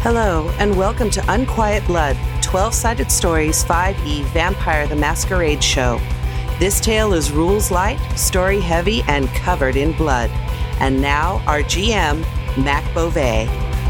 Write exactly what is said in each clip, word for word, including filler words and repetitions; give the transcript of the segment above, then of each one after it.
Hello, and welcome to Unquiet Blood, twelve-sided stories, five E Vampire the Masquerade show. This tale is rules light, story heavy, and covered in blood. And now, our G M, Mac Beauvais.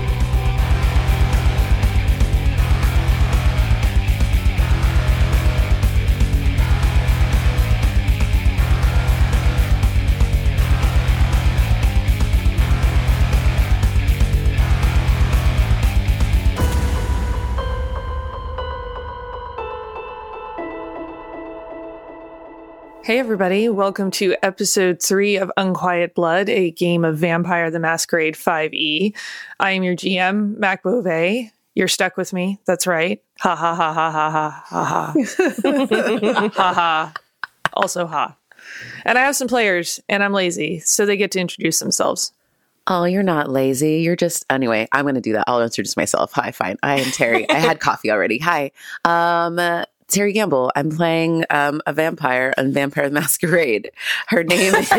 Hey everybody, welcome to episode three of Unquiet Blood, a game of Vampire the Masquerade five E. I am your G M, Mac Beauvais. You're stuck with me, that's right. Ha ha ha ha ha ha ha ha. Ha ha. Also ha. And I have some players, and I'm lazy, so they get to introduce themselves. Oh, you're not lazy. You're just, anyway, I'm going to do that. I'll introduce myself. Hi, fine. I am Terry. I had coffee already. Hi. Um... Uh, Terry Gamble. I'm playing um, a vampire on Vampire the Masquerade. Her name is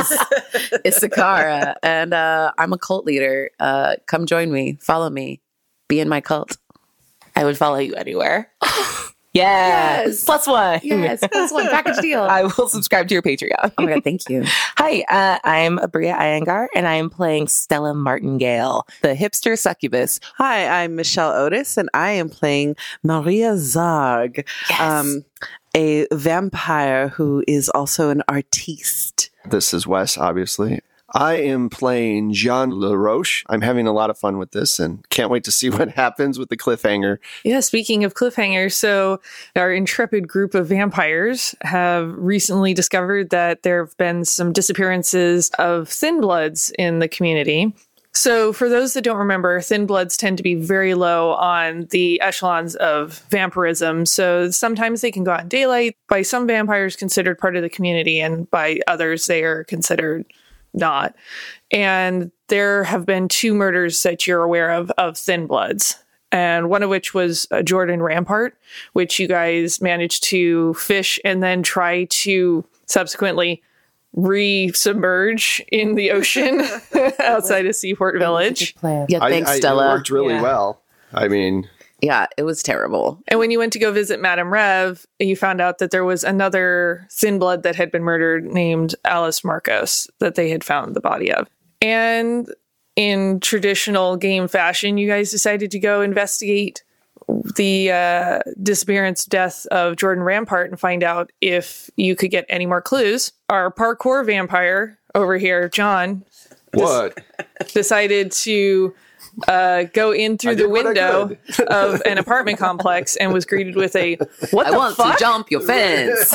Isakara, and uh, I'm a cult leader. Uh, come join me. Follow me. Be in my cult. I would follow you anywhere. Yes. Yes. Plus one. Yes. Plus one. Package deal. I will subscribe to your Patreon. Oh my God. Thank you. Hi, uh, I'm Abria Iyengar, and I am playing Stella Martingale, the hipster succubus. Hi, I'm Michelle Otis, and I am playing Maria Zarg, Yes. um, a vampire who is also an artiste. This is Wes, obviously. I am playing Jean LaRoche. I'm having a lot of fun with this and can't wait to see what happens with the cliffhanger. Yeah, speaking of cliffhangers, so our intrepid group of vampires have recently discovered that there have been some disappearances of thin bloods in the community. So for those that don't remember, thin bloods tend to be very low on the echelons of vampirism. So sometimes they can go out in daylight. By some vampires considered part of the community, and by others they are considered not. And there have been two murders that you're aware of, of thin bloods. And one of which was uh, Jordan Rampart, which you guys managed to fish and then try to subsequently re-submerge in the ocean outside of Seaport Village. Yeah, thanks, I, I, Stella. It worked really Yeah. well. I mean... Yeah, it was terrible. And when you went to go visit Madame Rev, you found out that there was another thin blood that had been murdered named Alice Marcos that they had found the body of. And in traditional game fashion, you guys decided to go investigate the uh, disappearance death of Jordan Rampart and find out if you could get any more clues. Our parkour vampire over here, John, What? des- decided to uh, go in through I the did what I window could. of an apartment complex and was greeted with a, what I the want fuck? to jump your fence.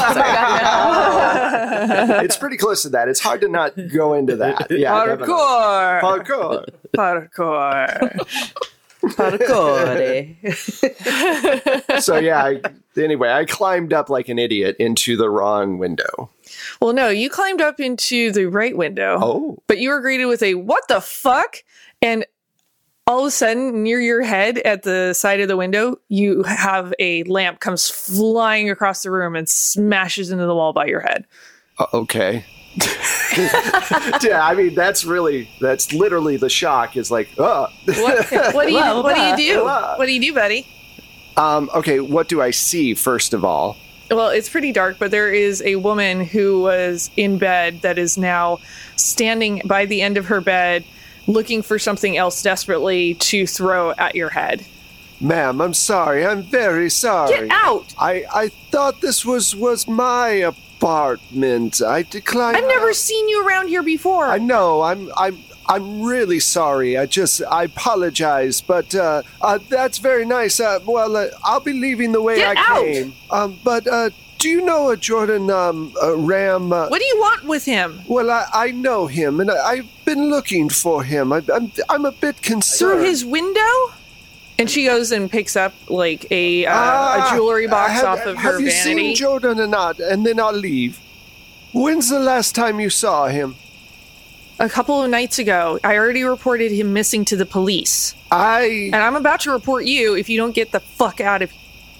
It's pretty close to that. It's hard to not go into that. Yeah, definitely. Parkour! Parkour. Parkour! Parkour! So yeah, I, anyway, I climbed up like an idiot into the wrong window. Well, no, you climbed up into the right window. Oh. But you were greeted with a, what the fuck? And all of a sudden, near your head at the side of the window, you have a lamp comes flying across the room and smashes into the wall by your head. Uh, okay. Yeah, I mean, that's really, that's literally the shock is like, oh. What, what do you Whoa, What do you do? whoa. What do you do, buddy? Um, okay, what do I see, first of all? Well, it's pretty dark, but there is a woman who was in bed that is now standing by the end of her bed, looking for something else desperately to throw at your head. Ma'am, I'm sorry. I'm very sorry. Get out! I, I thought this was, was my apartment. I declined. I've never seen you around here before. I know. I'm I'm I'm really sorry. I just I apologize, but uh, uh that's very nice. Uh, well, uh, I'll be leaving the way Get I out! came. Um, but uh, do you know a Jordan um uh, Ram? Uh, What do you want with him? well, I, I know him, and I, I've been looking for him. I, I'm I'm a bit concerned. Through his window? And she goes and picks up like a uh, Ah, a jewelry box have, off of her Have you vanity. seen Jordan or not? And then I'll leave. When's the last time you saw him? A couple of nights ago, I already reported him missing to the police. I And I'm about to report you if you don't get the fuck out of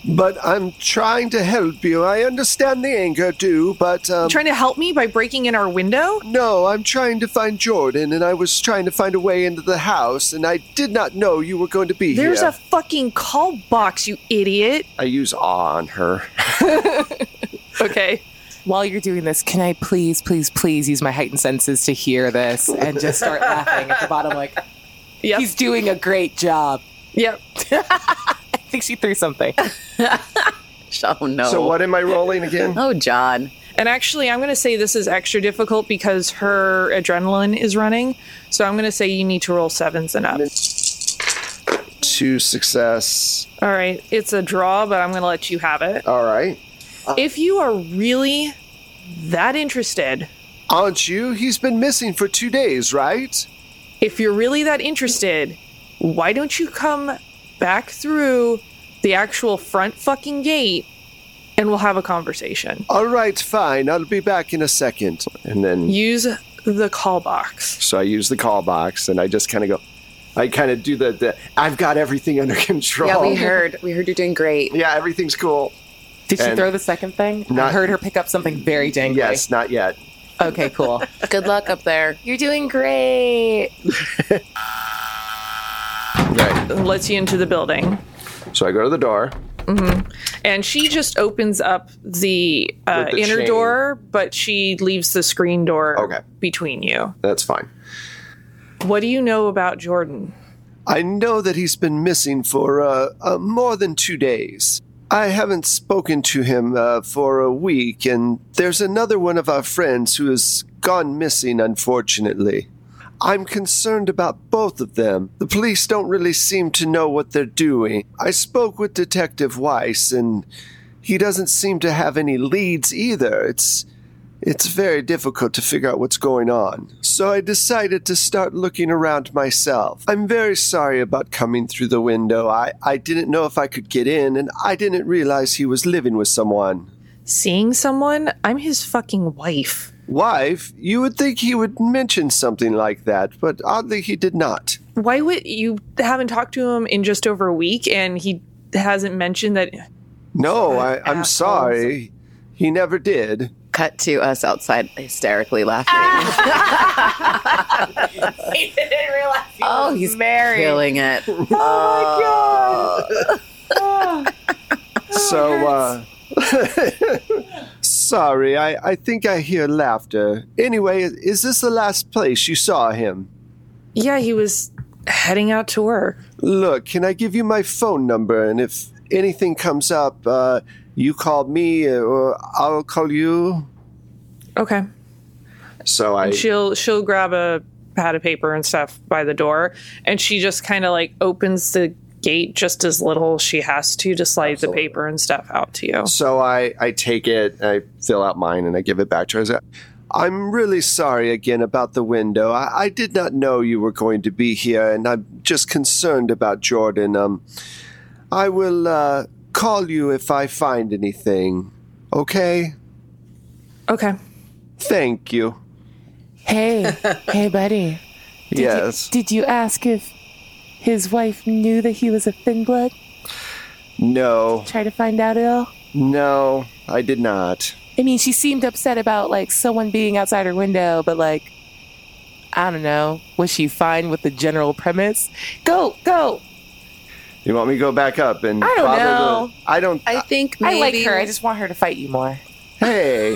But I'm trying to help you. I understand the anger, too, but... Um, Trying to help me by breaking in our window? No, I'm trying to find Jordan, and I was trying to find a way into the house, and I did not know you were going to be There's here. a fucking call box, you idiot. I use awe on her. Okay. While you're doing this, can I please, please, please use my heightened senses to hear this and just start laughing at the bottom like, Yep. he's doing a great job. Yep. I think she threw something. Oh, no. So what am I rolling again? Oh, John. And actually, I'm going to say this is extra difficult because her adrenaline is running. So I'm going to say you need to roll sevens and up. Two success. All right. It's a draw, but I'm going to let you have it. All right. If you are really that interested, Aren't you? He's been missing for two days, right? if you're really that interested, why don't you come back through the actual front fucking gate and we'll have a conversation. All right, fine. I'll be back in a second. And then... Use the call box. So I use the call box, and I just kind of go... I kind of do the, the... I've got everything under control. Yeah, we heard. We heard you're doing great. Yeah, everything's cool. Did she And throw the second thing? I not- heard her pick up something very dangly. Yes, not yet. Okay, cool. Good luck up there. You're doing great. Right. Lets you into the building. So I go to the door. And she just opens up the, uh, With the inner chain. door, but she leaves the screen door Okay. between you. That's fine. What do you know about Jordan? I know that he's been missing for uh, uh, more than two days. I haven't spoken to him uh, for a week, and there's another one of our friends who has gone missing, unfortunately. I'm concerned about both of them. The police don't really seem to know what they're doing. I spoke with Detective Weiss, and he doesn't seem to have any leads either. It's it's very difficult to figure out what's going on. So I decided to start looking around myself. I'm very sorry about coming through the window. I, I didn't know if I could get in, and I didn't realize he was living with someone. Seeing someone? I'm his fucking wife. Wife, you would think he would mention something like that, but oddly he did not. Why would you haven't talked to him in just over a week and he hasn't mentioned that? No, I, I'm Assholes. sorry. He never did. Cut to us outside hysterically laughing. He didn't realize he Oh, was he's married. killing it. So, uh... sorry, I, I think I hear laughter. Anyway, is this the last place you saw him? Yeah, he was heading out to work. Look, can I give you my phone number, and if anything comes up, uh, you call me, or I'll call you? Okay. So I... She'll she'll grab a pad of paper and stuff by the door, and she just kind of like opens the gate just as little as she has to to slide Absolutely. the paper and stuff out to you. So I, I take it, I fill out mine, and I give it back to her. I say, I'm really sorry again about the window. I, I did not know you were going to be here, and I'm just concerned about Jordan. Um, I will uh, call you if I find anything. Okay? Okay. Thank you. Hey, hey, buddy. Did Yes. You, did you ask if his wife knew that he was a thin blood? No. Try to find out at all? No, I did not. I mean, she seemed upset about, like, someone being outside her window, but, like, I don't know. Was she fine with the general premise? Go, go! You want me to go back up and... I don't bother know. The, I don't... I think maybe... I like her. I just want her to fight you more. Hey.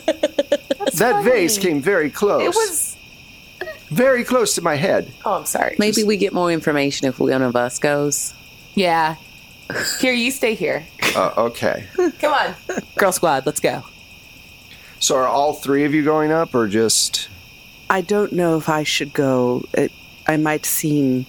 That vase came very close. It was... Very close to my head. Oh, I'm sorry. Maybe we get more information if one of us goes. Yeah. Here, you stay here. Uh, okay. Come on. Girl Squad, let's go. So are all three of you going up, or just... I don't know if I should go. It, I might seem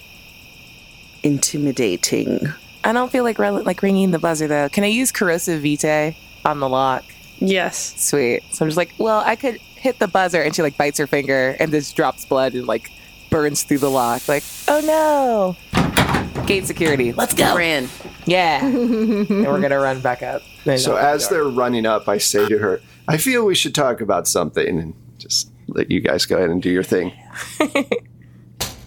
intimidating. I don't feel like rel- like ringing the buzzer, though. Can I use Corrosive Vitae on the lock? Yes. Sweet. So I'm just like, well, I could hit the buzzer, and she, like, bites her finger, and just drops blood and, like, burns through the lock. Like, oh, no. Gate security. Let's go. We're in. Yeah. And we're going to run back up. So as they're running up, I say to her, I feel we should talk about something, and just let you guys go ahead and do your thing.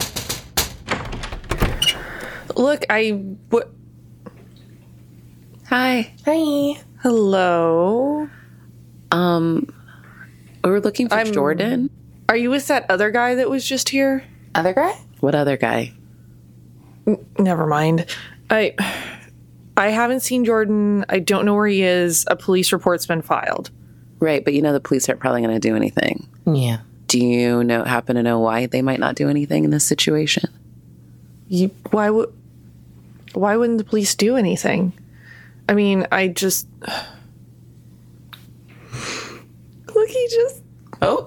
Look, I. W- Hi. Hi. Hello. Um, we were looking for I'm- Jordan. Are you with that other guy that was just here? Other guy? What other guy? Never mind. I I haven't seen Jordan. I don't know where he is. A police report's been filed. Right, but you know the police aren't probably going to do anything. Yeah. Do you know happen to know why they might not do anything in this situation? You, why would why wouldn't the police do anything? I mean, I just look. He just Oh.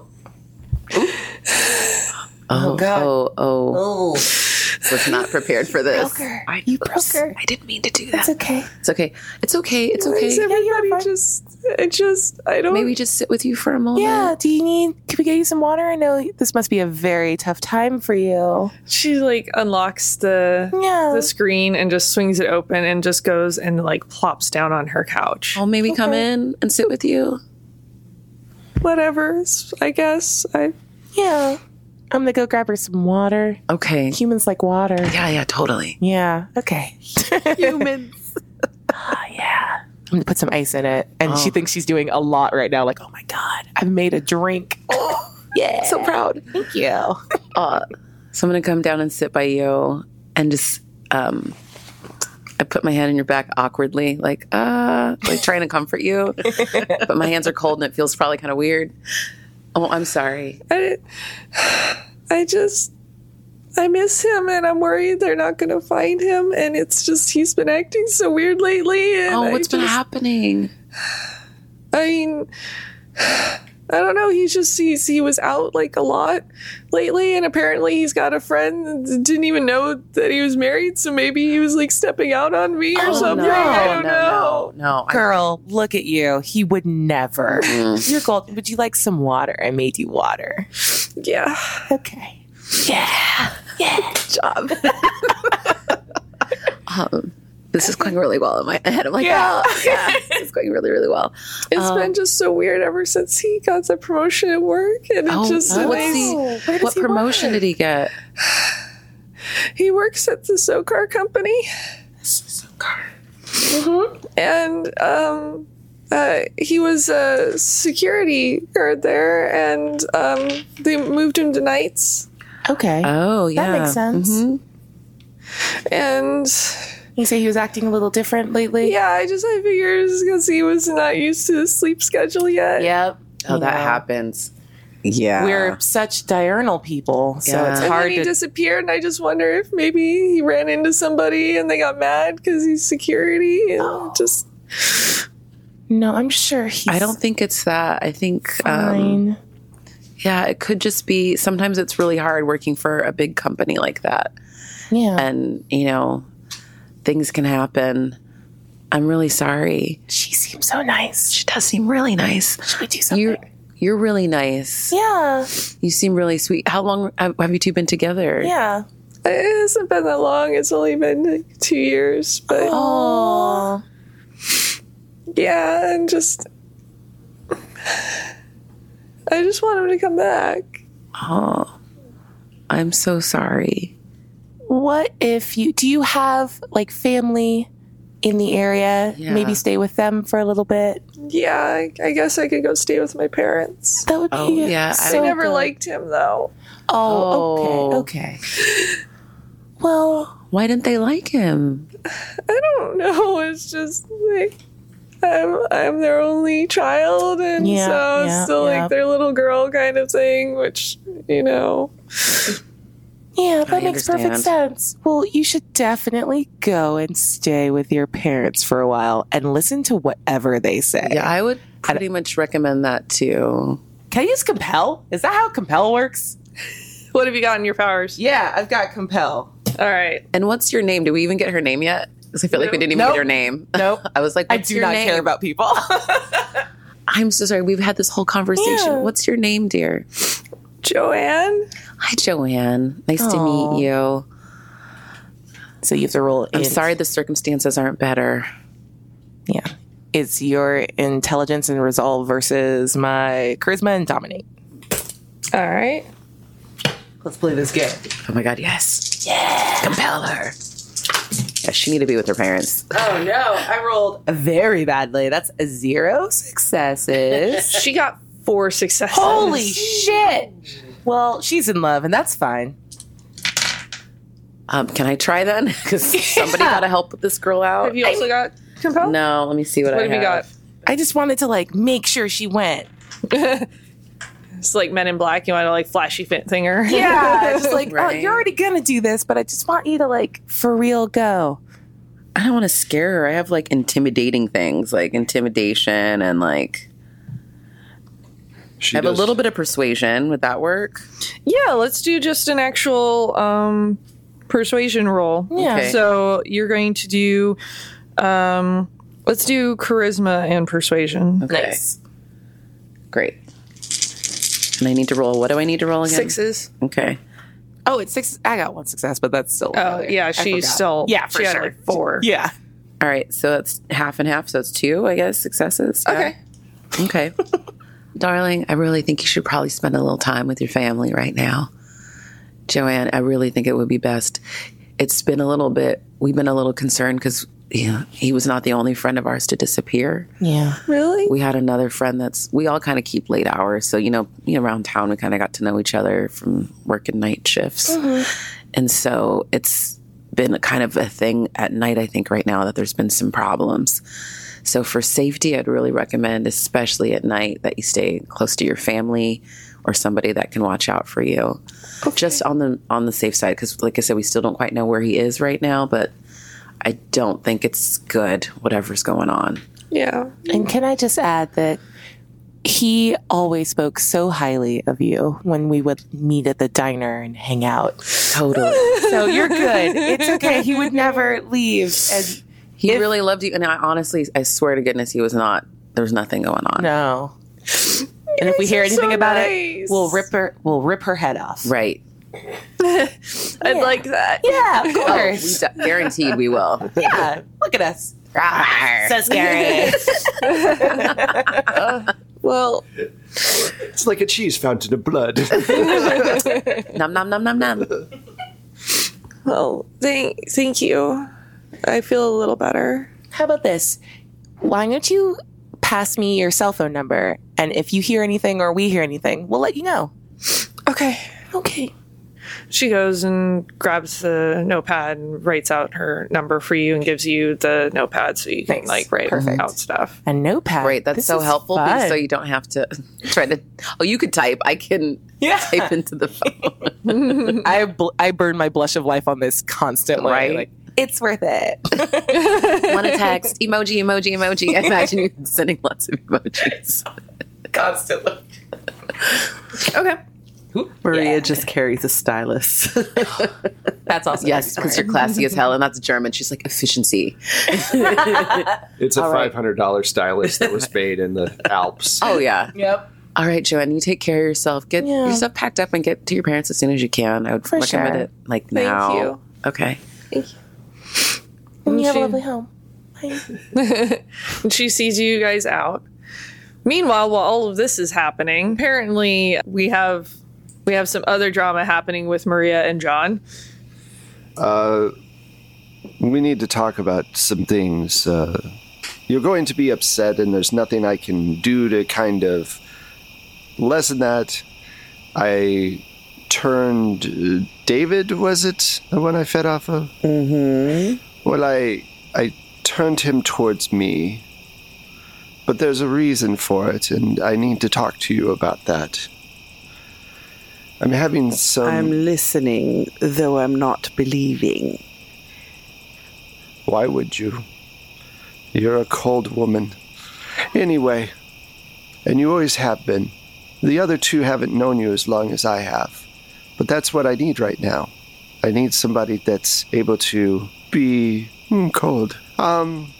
Oh, God. oh, oh. Oh. Was not prepared for this. Broke her. I, You broke oops, her. I didn't mean to do that. It's okay. It's okay. It's okay. It's Why is okay. everybody fine. just I just I don't Maybe just sit with you for a moment. Yeah. Do you need? Can we get you some water? I know this must be a very tough time for you. She like unlocks the Yeah. the screen and just swings it open and just goes and like plops down on her couch. I'll maybe come in and sit with you. Whatever, I guess. I Yeah. I'm gonna go grab her some water. Okay. Humans like water. Yeah, yeah, totally. Yeah. Okay. humans. Ah, yeah. I'm gonna put some ice in it, and she Oh. thinks she's doing a lot right now. Like, oh my god, I've made a drink. Oh, yeah. So proud. Thank you. Uh, so I'm gonna come down and sit by you and just um I put my hand in your back awkwardly, like uh like trying to comfort you. But my hands are cold and it feels probably kind of weird. Oh, I'm sorry. I, I just, I miss him and I'm worried they're not going to find him. And it's just, he's been acting so weird lately. And Oh, what's I been just, happening? I mean, I don't know. He's just, he's, he was out like a lot lately. And apparently he's got a friend that didn't even know that he was married. So maybe he was like stepping out on me or Oh, something. no, I don't no, know. No, no. I- Girl, look at you. He would never. Mm. You're gold. Would you like some water? I made you water. Yeah. Okay. Yeah. Yeah. Good job. um, this is going really well in my head. I'm like, Yeah. oh, yeah, this is going really, really well. It's Um, been just so weird ever since he got the promotion at work. And it Oh, just, oh, and what's I- the- Where does What he promotion work? did he get? he works at the SoCar company. And um, uh, he was a security guard there, and um, they moved him to nights. Okay. Oh, yeah. makes sense. Mhm. And You say he was acting a little different lately? yeah, I just I figured it's because he was not used to the sleep schedule yet. Yep. Oh, You that know, happens. Yeah. We're such diurnal people, so Yeah. it's And hard then he to. disappeared, and I just wonder if maybe he ran into somebody and they got mad because he's security, and Oh. just No, I'm sure he's. I don't think it's that. I think, um, fine. yeah, it could just be sometimes it's really hard working for a big company like that. yeah. And, you know, things can happen. I'm really sorry. She seems so nice. She does seem really nice. Should we do something? You're, you're really nice. yeah. You seem really sweet. How long have have you two been together? Yeah. it hasn't been that long. It's only been like two years, but Oh. yeah, and just I just want him to come back. Oh, I'm so sorry. What if you do you have like family in the area? Yeah. Maybe stay with them for a little bit. Yeah, I, I guess I could go stay with my parents. That would be Oh, yeah, I so I never good. liked him though. Oh, Oh. okay, okay. Well, Why didn't they like him? I don't know. It's just like I'm I'm their only child, and Yeah, so it's yeah, still yeah. like their little girl kind of thing, which you know. yeah, that I makes perfect understand. sense. Well, you should definitely go and stay with your parents for a while and listen to whatever they say. Yeah, I would pretty much recommend that too. Can I use compel? Is that how compel works? What have you got in your powers? Yeah, I've got compel. All right. And what's your name? Do we even get her name yet? Because I feel like we didn't even Nope. get her name. Nope. I was like, I what's do your not name? care about people. I'm so sorry. We've had this whole conversation. Yeah. What's your name, dear? Joanne. Hi, Joanne. Nice Aw. to meet you. So you have to roll. I'm in- sorry the circumstances aren't better. Yeah. It's your intelligence and resolve versus my charisma and dominate. All right. Let's play this game. Oh my God, yes. Yeah. Compel her. Yeah, she need to be with her parents. Oh no, I rolled very badly. That's a zero successes. She got four successes. Holy shit! Well, she's in love, and that's fine. Um, can I try then? Because somebody Yeah. got to help with this girl out. Have you also got compelled? No, let me see what, What I have you got? I just wanted to like make sure she went. It's like Men in Black. You want to like flashy fit thinger. Yeah, just like, Right. oh, you're already gonna do this, but I just want you to like for real go. I don't want to scare her. I have like intimidating things, like intimidation and like. She I have a does- little bit of persuasion. Would that work? Yeah, let's do just an actual um, persuasion roll. Yeah. Okay. So you're going to do, um, let's do charisma and persuasion. Okay. Nice. Great. And I need to roll. What do I need to roll again? Sixes. Okay. Oh, it's six. I got one success, but that's still. Oh, yeah, I she's forgot. still, Yeah, for she had sure. like four. Yeah. All right. So that's half and half. So it's two, I guess, successes. Okay. Okay. Darling, I really think you should probably spend a little time with your family right now. Joanne, I really think it would be best. It's been a little bit, we've been a little concerned because you know, he was not the only friend of ours to disappear. Yeah. Really? We had another friend that's, we all kind of keep late hours. So, you know, you know, around town, we kind of got to know each other from working night shifts. And so it's been a kind of a thing at night, I think, right now that there's been some problems. So for safety, I'd really recommend, especially at night, that you stay close to your family or somebody that can watch out for you. Just on the on the safe side, because like I said, we still don't quite know where he is right now, but I don't think it's good, whatever's going on. Yeah. And can I just add that he always spoke so highly of you when we would meet at the diner and hang out. Totally. So you're good. It's okay. He would never leave. And He If- really loved you. And I honestly, I swear to goodness, he was not, there's nothing going on. no. And if we hear are anything so about nice. it, we'll rip her. We'll rip her head off. Right. I'd like that. Yeah, of Oh, we course. d- guaranteed we will. Yeah. Look at us. So scary. Well, It's like a cheese fountain of blood. Nom, nom, nom, nom, nom. well, thank, thank you. I feel a little better. How about this? Why don't you pass me your cell phone number? And if you hear anything or we hear anything, we'll let you know. Okay. Okay. She goes and grabs the notepad and writes out her number for you and gives you the notepad so you can Nice. like write Perfect. out stuff. A notepad. Great. That's This so is helpful fun. because so you don't have to try to. Oh, you could type. I can Yeah. type into the phone. I bl- I burn my blush of life on this constantly. Right. Like, it's worth it. Want to text emoji, emoji, emoji. I imagine you sending lots of emojis. Constantly. Okay. Maria Yeah. just carries a stylus. That's also Yes, because you're classy as hell, and that's German. She's like efficiency. It's a All right. five hundred dollars stylus that was made in the Alps. Oh yeah. Yep. All right, Joanne, you take care of yourself. Get Yeah. your stuff packed up and get to your parents as soon as you can. I would For recommend sure. it like Thank now. you. Okay. And you have She- a lovely home. And she sees you guys out. Meanwhile, while all of this is happening, apparently we have we have some other drama happening with Maria and John. Uh, we need to talk about some things. Uh, you're going to be upset, and there's nothing I can do to kind of lessen that. I turned uh, David, was it the one I fed off of? Mm-hmm. Well, I I turned him towards me, but there's a reason for it, and I need to talk to you about that. I'm having some. I'm listening, though I'm not believing. Why would you? You're a cold woman. Anyway, and you always have been. The other two haven't known you as long as I have. But that's what I need right now. I need somebody that's able to be mm, cold. Um,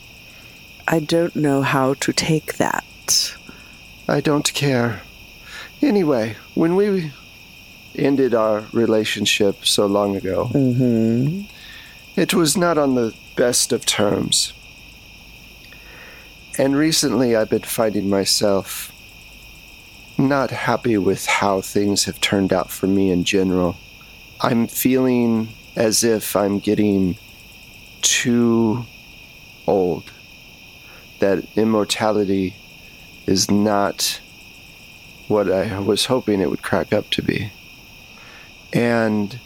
I don't know how to take that. I don't care. Anyway, when we ended our relationship so long ago, Mm-hmm. it was not on the best of terms. And recently I've been finding myself not happy with how things have turned out for me in general. I'm feeling as if I'm getting too old. That immortality is not what I was hoping it would crack up to be. And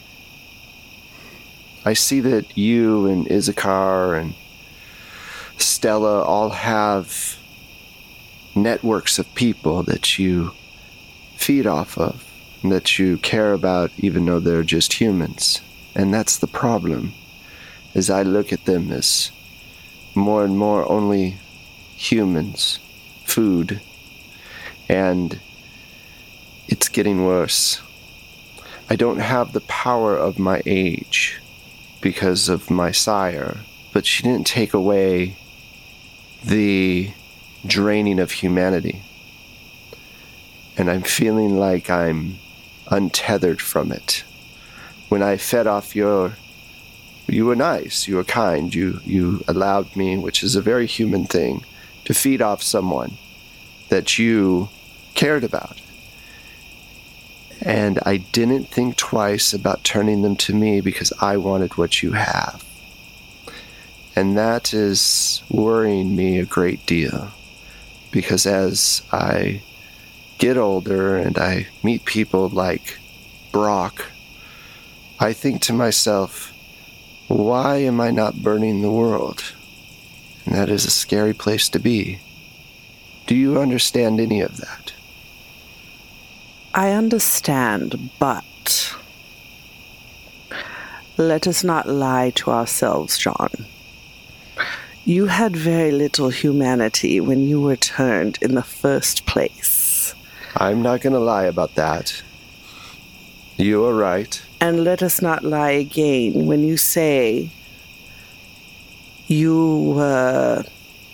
I see that you and Issachar and Stella all have networks of people that you feed off of, and that you care about even though they're just humans. And that's the problem, is I look at them as more and more only humans, food, and it's getting worse. I don't have the power of my age because of my sire, but she didn't take away the draining of humanity. And I'm feeling like I'm untethered from it. When I fed off your... You were nice, you were kind, you, you allowed me, which is a very human thing, to feed off someone that you cared about. And I didn't think twice about turning them to me because I wanted what you have. And that is worrying me a great deal. Because as I get older and I meet people like Brock, I think to myself, why am I not burning the world? And that is a scary place to be. Do you understand any of that? I understand, but let us not lie to ourselves, John. You had very little humanity when you were turned in the first place. I'm not going to lie about that. You are right. And let us not lie again when you say you were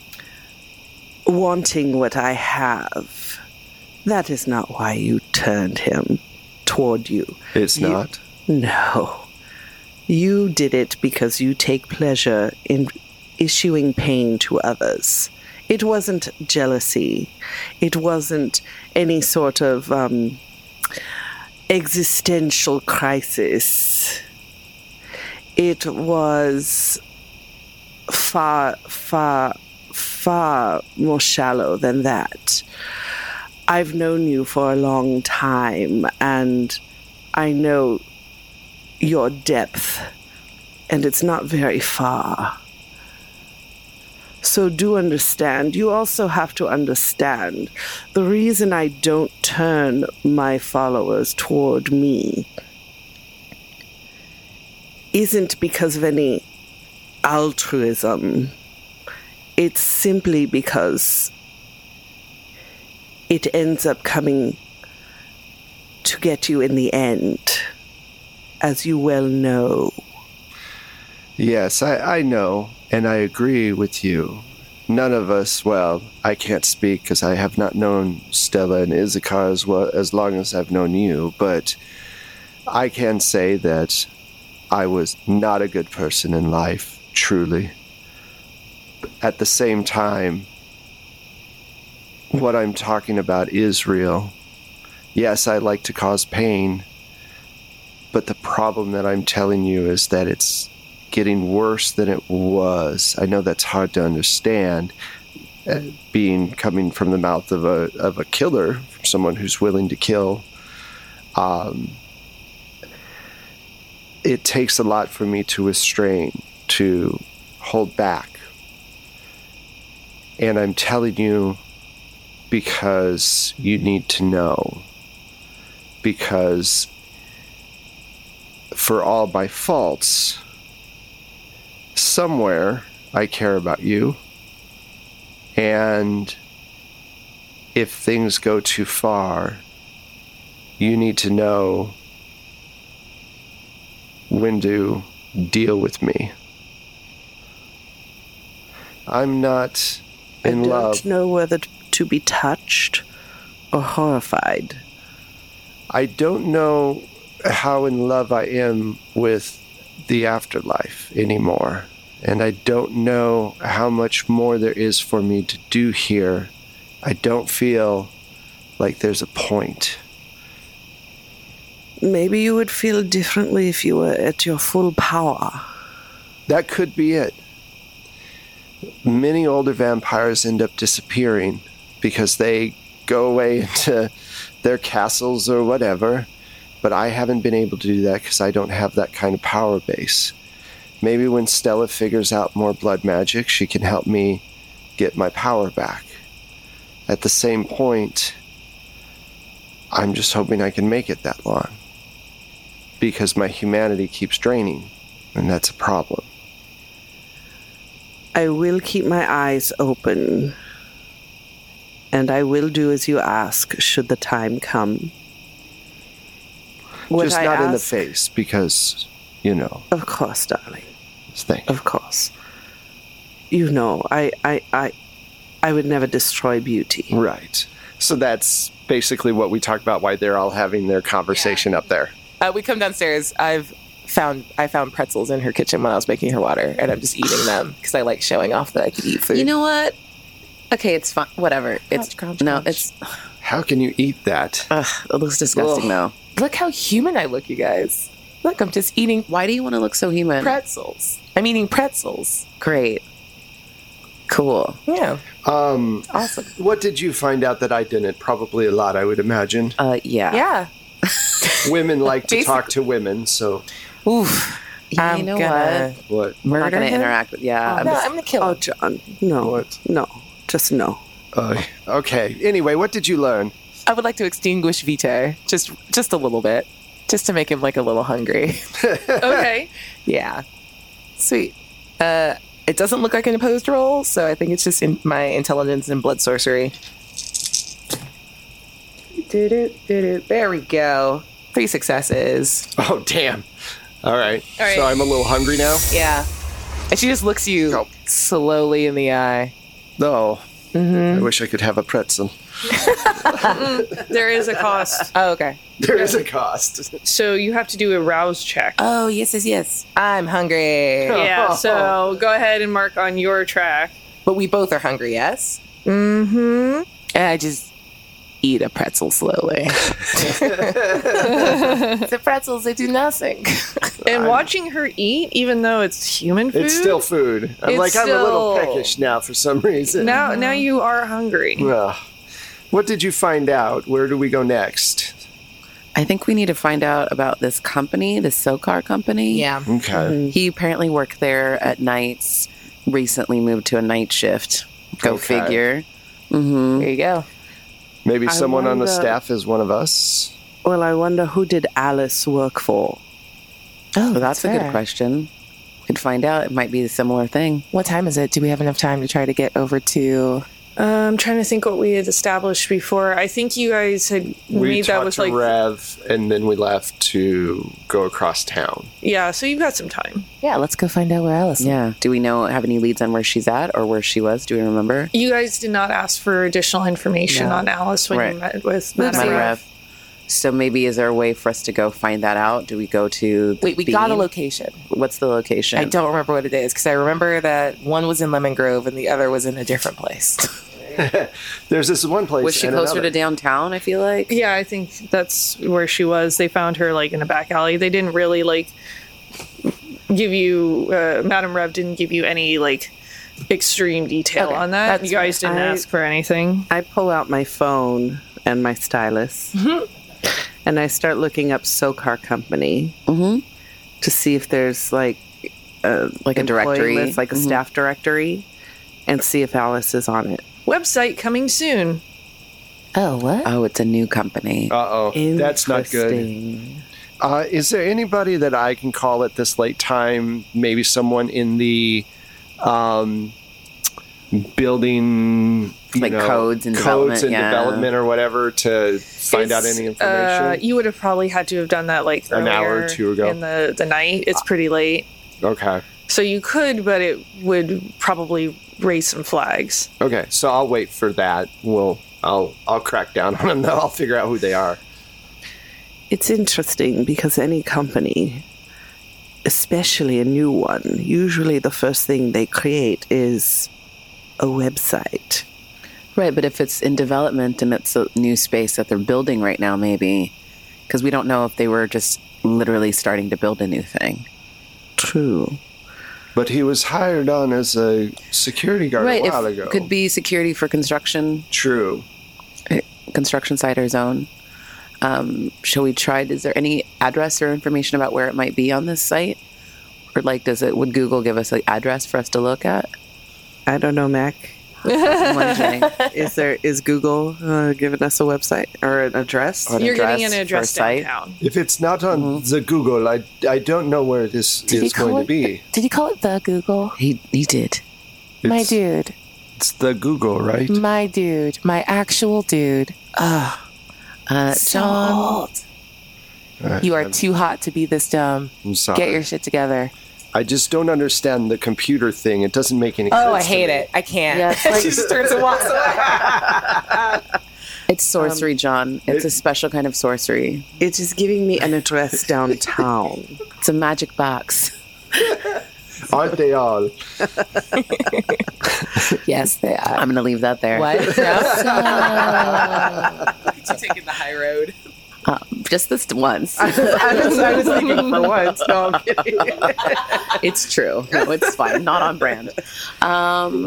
wanting what I have. That is not why you turned him toward you. It's you, not? No. You did it because you take pleasure in issuing pain to others. It wasn't jealousy. It wasn't any sort of um, existential crisis. It was far, far, far more shallow than that. I've known you for a long time, and I know your depth, and it's not very far. So do understand. You also have to understand the reason I don't turn my followers toward me isn't because of any altruism. It's simply because it ends up coming to get you in the end, as you well know. Yes, I, I know, and I agree with you. None of us, well, I can't speak because I have not known Stella and Issachar as well as long as I've known you, but I can say that I was not a good person in life, truly. At the same time, what I'm talking about is real. Yes, I like to cause pain, but the problem that I'm telling you is that it's getting worse than it was. I know that's hard to understand, uh, being coming from the mouth of a of a killer, from someone who's willing to kill. Um, it takes a lot for me to restrain, to hold back. And I'm telling you because you need to know. Because for all my faults, somewhere I care about you. And if things go too far, you need to know when to deal with me. I'm not in I love. don't know whether to be touched or horrified. I don't know how in love I am with the afterlife anymore. And I don't know how much more there is for me to do here. I don't feel like there's a point. Maybe you would feel differently if you were at your full power. That could be it. Many older vampires end up disappearing because they go away into their castles or whatever, but I haven't been able to do that because I don't have that kind of power base. Maybe when Stella figures out more blood magic, she can help me get my power back. At the same point, I'm just hoping I can make it that long, because my humanity keeps draining, and that's a problem. I will keep my eyes open, and I will do as you ask should the time come. What Just I not in the ask- face, because, you know, Of course, darling. thank you. Of course. You know, I, I, I, I would never destroy beauty. Right. So that's basically what we talked about, why they're all having their conversation up there. Uh, we come downstairs. I've found I found pretzels in her kitchen when I was making her water, and I'm just eating them because I like showing off that I can eat food. You know what? Okay, it's fine. Whatever. It's crunch, no. crunch. It's How can you eat that? ugh, it looks disgusting though. Look how human I look, you guys. Look, I'm just eating Why do you want to look so human? pretzels. I'm eating pretzels. Great. Cool. Yeah, Um, awesome. what did you find out that I didn't? Probably a lot, I would imagine. Uh, yeah. Yeah. Women like to Basic- talk to women, so Oof. Yeah, you I'm know gonna what? what? I'm not murder going to him? interact with. Yeah. I'm No, just- I'm gonna kill Oh, him. John, no. What? No, just no. Uh, okay. Anyway, what did you learn? I would like to extinguish Vito, just just a little bit, just to make him like a little hungry. Okay. Yeah. Sweet. Uh, it doesn't look like an opposed roll, so I think it's just in my intelligence and blood sorcery. Did it, did it. There we go. Three successes. Oh, damn. All right. All right. So I'm a little hungry now? Yeah. And she just looks you Oh. slowly in the eye. No. I wish I could have a pretzel. There is a cost. Oh, okay. There is a cost. So you have to do a rouse check. Oh, yes, yes, yes. I'm hungry. Yeah, so go ahead and mark on your track. But we both are hungry, yes? Mm-hmm. And I just eat a pretzel slowly. The pretzels, they do nothing. And watching her eat, even though it's human food, It's still food. I'm It's like, I'm a little still- peckish now for some reason. now now you are hungry. Ugh. What did you find out? Where do we go next? I think we need to find out about this company, the SoCar company. Yeah. Okay. He apparently worked there at nights. Recently moved to a night shift. Go Okay. figure. Mm-hmm. There you go. Maybe I someone on the wonder- staff is one of us. Well, I wonder who did Alice work for? Oh, that's, a fair. good question. We could find out. It might be a similar thing. What time is it? Do we have enough time to try to get over to... Uh, I'm trying to think what we had established before. I think you guys had We made that talked with to like Rev, and then we left to go across town. yeah. So you've got some time. Yeah, let's go find out where Alice is. Yeah. Do we know have any leads on where she's at or where she was? Do we remember? You guys did not ask for additional information No. on Alice when Right. you met with Madam Madame Rev. Rev. So maybe is there a way for us to go find that out? Do we go to the Wait, we got a Bean? location. What's the location? I don't remember what it is because I remember that one was in Lemon Grove and the other was in a different place. There's this one place. Was she and closer another. to downtown, I feel like? Yeah, I think that's where she was. They found her like in a back alley. They didn't really like give you uh, Madame Rev didn't give you any like extreme detail Okay, on that. that's You guys fair. didn't I- ask for anything. I pull out my phone and my stylus, and I start looking up SoCar Company to see if there's like a Like a employee directory? list, like a Mhm. staff directory, and see if Alice is on it. Website coming soon. Oh, what? Oh, it's a new company. Uh-oh. That's not good. Interesting. Uh, is there anybody that I can call at this late time? Maybe someone in the um, building, you Like know, codes and codes development, and yeah. development or whatever to find out It's, any information? Uh, you would have probably had to have done that like An hour or earlier two ago. in the the night. It's pretty late, okay. so you could, but it would probably raise some flags. Okay. So I'll wait for that. We'll I'll I'll crack down on them. Though. I'll figure out who they are. It's interesting because any company, especially a new one, usually the first thing they create is a website. Right, but if it's in development and it's a new space that they're building right now, maybe, because we don't know if they were just literally starting to build a new thing. True. But he was hired on as a security guard Right, a while if, ago. could be security for construction, True. construction site or zone. Um, shall we try? Is there any address or information about where it might be on this site? Or like, does it, would Google give us an address for us to look at? I don't know, Mac. I'm wondering. Is there is Google uh, giving us a website or an address? An You're getting address an for a address site? downtown. If it's not on Mm-hmm. the Google, I, I don't know where this Did he is going call to it- be. Did you call it the Google? He he did. My It's, dude. it's the Google, right? My dude. My actual dude. Ugh. Uh, John, Salt. Uh, You are I'm, too hot to be this dumb. I'm sorry. Get your shit together. I just don't understand the computer thing. It doesn't make any sense. Oh, I to hate me. it. I can't. Yeah, it's like- just turns and walks away. it's sorcery, John. It's it- a special kind of sorcery. It's just giving me an address downtown. It's a magic box. Aren't they all? Yes, they are. I'm gonna leave that there. What? No? You're taking the high road. Uh, just this once. I was, I was thinking for once. No, I'm kidding. It's true. No, it's fine. Not on brand. Um,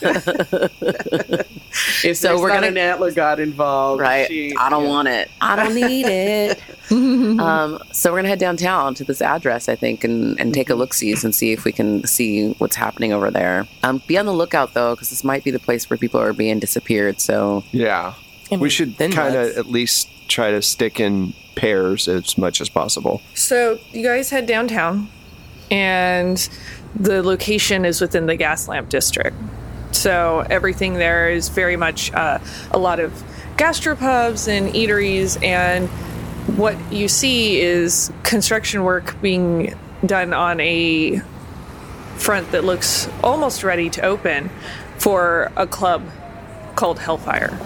If So there's we're not gonna- an antler god involved, right. she- I don't want it. I don't need it. um, so we're gonna head downtown to this address, I think, and, and take a look sees and see if we can see what's happening over there. Um, be on the lookout though, because this might be the place where people are being disappeared. So Yeah. I mean, we should then kind of let's- at least try to stick in pairs as much as possible. So you guys head downtown, and the location is within the gas lamp district. So everything there is very much uh, a lot of gastropubs and eateries, and what you see is construction work being done on a front that looks almost ready to open for a club called Hellfire.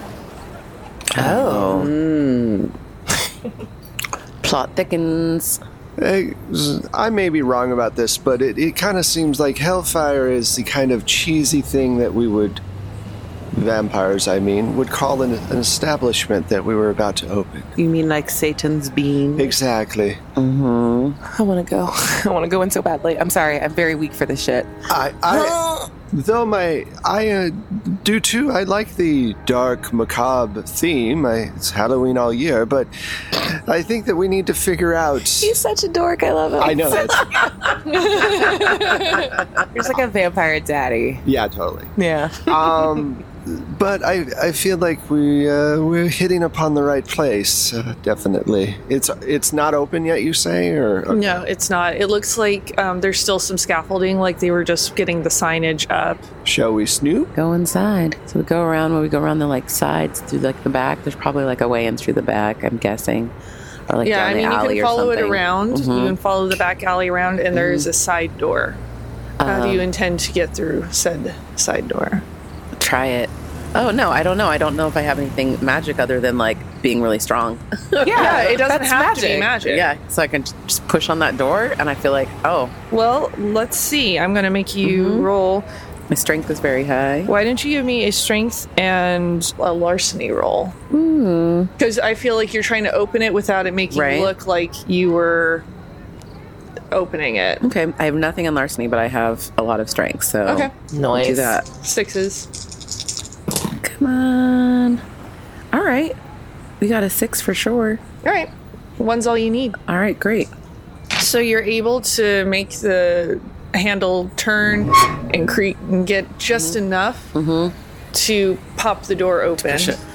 Oh. plot thickens. Hey, I may be wrong about this, but it, it kind of seems like Hellfire is the kind of cheesy thing that we would, vampires I mean, would call an, an establishment that we were about to open. You mean like Satan's bean? Exactly. I want to go. I want to go in so badly. I'm sorry. I'm very weak for this shit. I, I though my, I uh, do too. I like the dark, macabre theme. I, it's Halloween all year, but I think that we need to figure out. He's such a dork. I love him. I know that's, He's like a vampire daddy. yeah, totally. Yeah. Um, but I, I feel like we, uh, we're hitting upon the right place. Uh, definitely. It's, it's not open yet. You say, or okay. No, it's not. It looks like um, there's still some scaffolding, like they were just getting the signage up. Shall we snoop? Go inside. So we go around. When we go around the like sides through like the back, there's probably like a way in through the back. I'm guessing, or like Yeah, down I mean, the you alley can or follow it something. around. Mhm. You can follow the back alley around, and there's a side door. How do you Um, intend to get through said side door? Try it. Oh no, I don't know. I don't know if I have anything magic other than like being really strong. Yeah, it doesn't that's have to be magic. magic. Yeah, so I can j- just push on that door, and I feel like, oh, Well, let's see. I'm going to make you Mm-hmm. roll. my strength is very high. Why don't you give me a strength and a larceny roll? Because I feel like you're trying to open it without it making Right. it look like you were opening it. Okay, I have nothing on larceny, but I have a lot of strength, so Okay. I'll Nice. do that. Sixes. Come on. All right, we got a six for sure. All right. One's all you need. All right, great. So you're able to make the handle turn and creak and get just enough to pop the door open.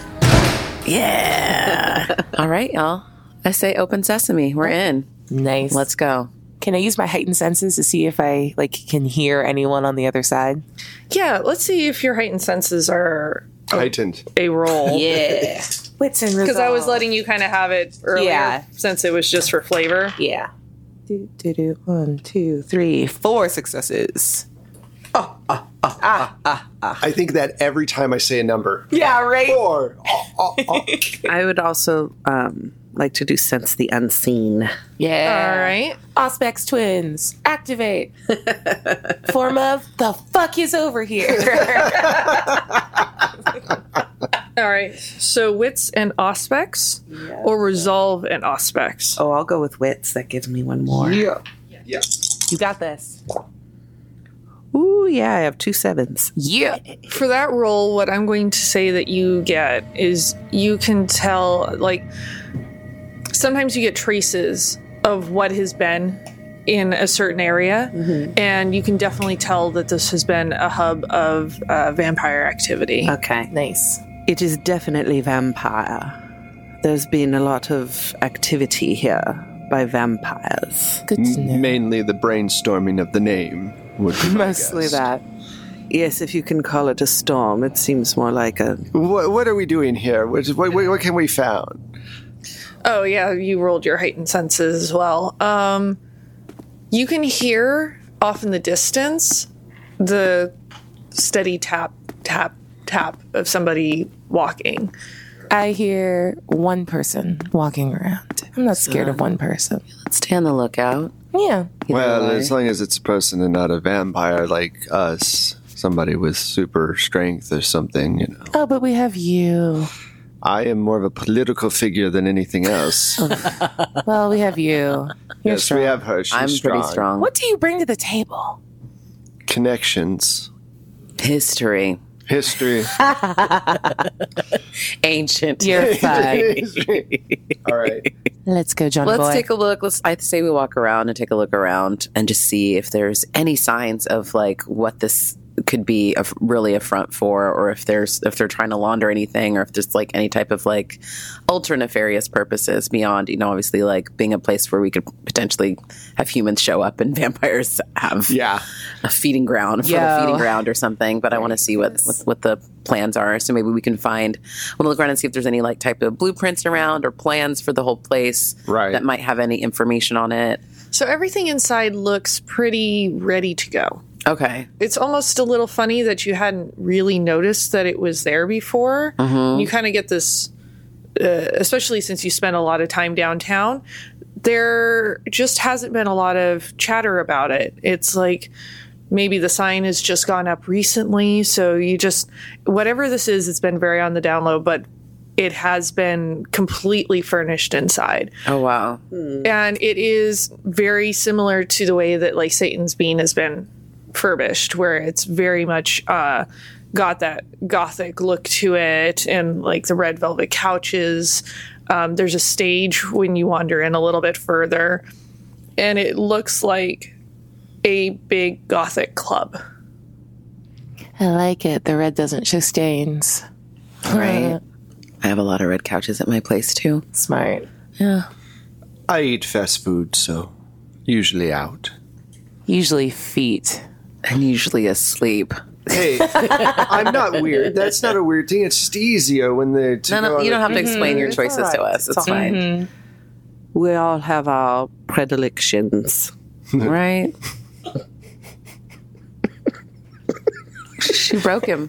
Yeah. All right, y'all. I say open sesame. We're in. Nice. Let's go. Can I use my heightened senses to see if I like can hear anyone on the other side? Yeah, let's see if your heightened senses are Heightened. a roll. Yeah. Wits and Because I was letting you kind of have it earlier Yeah. since it was just for flavor. Yeah. Do, do, do. One, two, three, four successes. I think that every time I say a number, Yeah, right. four. Oh, oh, oh. I would also um, like to do sense the unseen. Yeah. All right. Auspex twins, activate. Form of the fuck is over here. All right. So wits and auspex or resolve and auspex. Oh, I'll go with wits. That gives me one more. Yeah. You got this. Ooh, yeah, I have two sevens. Yeah. For that roll, what I'm going to say that you get is you can tell, like, sometimes you get traces of what has been in a certain area, mm-hmm. and you can definitely tell that this has been a hub of uh, vampire activity. Okay. Nice. It is definitely vampire. There's been a lot of activity here by vampires. Good to know. Mainly the brainstorming of the name would be my Mostly guess. that. Yes, if you can call it a storm, it seems more like a... What, what are we doing here? What, what, what can we found? Oh, yeah, you rolled your heightened senses as well. Um, you can hear off in the distance the steady tap, tap, tap of somebody walking. I hear one person walking around. I'm not scared of one person. Let's stay on the lookout. Yeah. Well, way. as long as it's a person and not a vampire like us, somebody with super strength or something, you know. Oh, but we have you. I am more of a political figure than anything else. Well, we have you. You're yes, strong. we have her. She's I'm strong. pretty strong. What do you bring to the table? Connections. History. History. Ancient. You're fine. All right. Let's go, John Let's Boy. take a look. Let's. I say we walk around and take a look around and just see if there's any signs of like what this could be a, really a front for, or if there's if they're trying to launder anything, or if there's like any type of like ultra nefarious purposes beyond, you know, obviously like being a place where we could potentially have humans show up and vampires have Yeah. a feeding ground, a fertile Yo. feeding ground or something. But I want to see what, what what the plans are. So maybe we can find. I want to look around and see if there's any like type of blueprints around or plans for the whole place Right. that might have any information on it. So everything inside looks pretty ready to go. Okay. It's almost a little funny that you hadn't really noticed that it was there before. You kind of get this, uh, especially since you spent a lot of time downtown, there just hasn't been a lot of chatter about it. It's like maybe the sign has just gone up recently. So you just, whatever this is, it's been very on the down low, but it has been completely furnished inside. Oh, wow. And it is very similar to the way that like Satan's Bean has been furbished, where it's very much uh, got that gothic look to it, and like the red velvet couches. Um, there's a stage when you wander in a little bit further, and it looks like a big gothic club. I like it. The red doesn't show stains. Right. I have a lot of red couches at my place too. Smart. Yeah. I eat fast food, so usually out. Usually feet. And usually asleep. Hey, I'm not weird. That's not a weird thing. It's just easier when they're. No, no, you don't have to explain your It's choices all to right. us. It's It's all fine. We all have our predilections. Right? She broke him.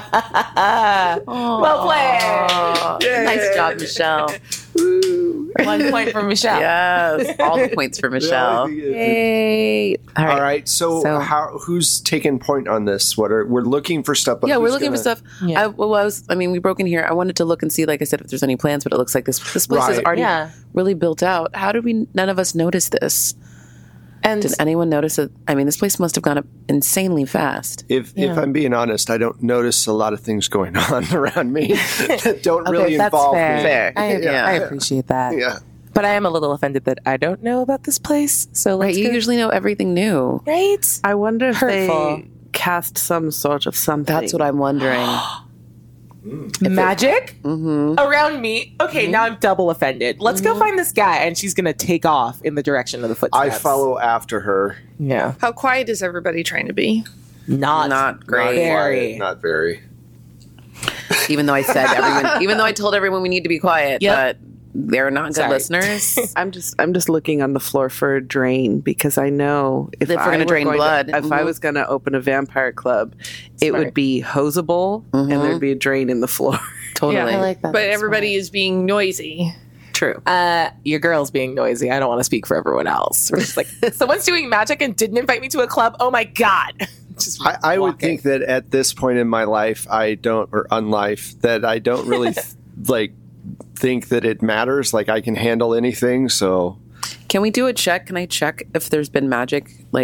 Well played. Nice job, Michelle. One point for Michelle. Yes. All the points for Michelle. Yay. All right. All right. So, So- how? Who's taking point on this? What are we're looking for stuff? But Yeah, we're who's looking gonna- for stuff. Yeah. I, well, I was. I mean, we broke in here. I wanted to look and see, like I said, if there's any plans. But it looks like this this place is Right. already Yeah. really built out. How did we? None of us notice this. And Did anyone notice it? I mean, this place must have gone up insanely fast. If if Yeah. I'm being honest, I don't notice a lot of things going on around me that don't really that's involve fair. me. Fair. I, Yeah. I appreciate that. Yeah. But I am a little offended that I don't know about this place. So Right? let's You go- usually know everything new. right? I wonder if Hurtful. they cast some sort of something. That's what I'm wondering. Magic around me. Okay, now I'm double offended. Let's go find this guy, and she's gonna take off in the direction of the I footsteps. follow after her. Yeah, How quiet is everybody trying to be? not Not Not great. Very. quiet, Not very. Even though I said everyone, even though I told everyone we need to be quiet, Yep. but they're not good Sorry. listeners. I'm just I'm just looking on the floor for a drain because I know if, If we're I gonna were drain going to- blood. if I Mhm. was going to open a vampire club, it Smart. would be hosable and there'd be a drain in the floor. Totally. Yeah. I like that. But That's everybody is being noisy. True. Uh, your girl's being noisy. I don't want to speak for everyone else. We're just like, someone's doing magic and didn't invite me to a club. Oh my god! Just I, I would walking. think that at this point in my life, I don't, or unlife, that I don't really th- like think that it matters. Like I can handle anything. So Can we do a check? Can I check if there's been magic like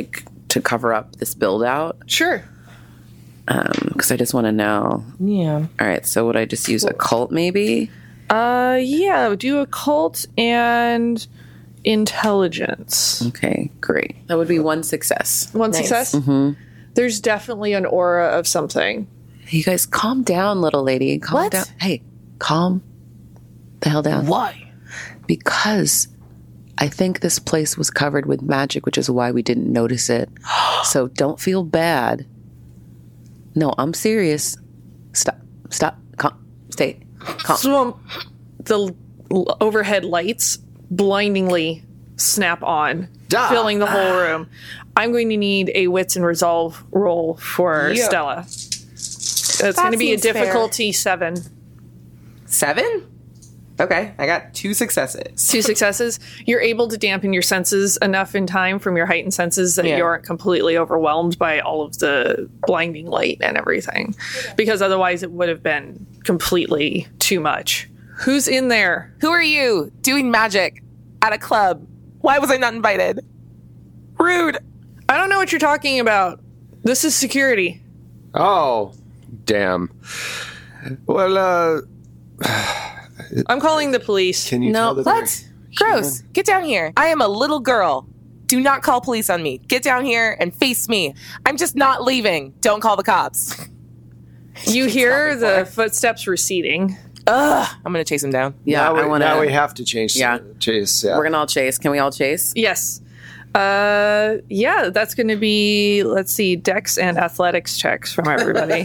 to cover up this build out? Sure. Because I just want to know. Yeah. All right, so would I just use occult maybe? Uh, yeah, do occult and intelligence. Okay, great. That would be one success. One Nice. success? Mm-hmm. There's definitely an aura of something. You guys calm down, little lady. Calm What? down. Hey, calm the hell down. Why? Because I think this place was covered with magic, which is why we didn't notice it. So don't feel bad. No, I'm serious. Stop. Stop. Calm. Stay. Calm. So the l- overhead lights blindingly snap on, Duh. filling the whole room. I'm going to need a wits and resolve roll for Yeah. Stella. It's going to be a seems fair. difficulty seven. Seven? Okay, I got two successes. Two successes. You're able to dampen your senses enough in time from your heightened senses that Yeah. you aren't completely overwhelmed by all of the blinding light and everything. Because otherwise it would have been completely too much. Who's in there? Who are you doing magic at a club? Why was I not invited? Rude. I don't know what you're talking about. This is security. Oh, damn. Well, uh, I'm calling the police. Can you No, tell that What? Gross. Get down here. I am a little girl. Do not call police on me. Get down here and face me. I'm just not leaving. Don't call the cops. You hear Stop me the footsteps receding. Ugh. I'm going to chase him down. Yeah, now, we, I want now we to. have to change. Yeah. Chase. Yeah. We're gonna all chase. Can we all chase? Yes. Uh, yeah, that's going to be, let's see, Dex and athletics checks from everybody.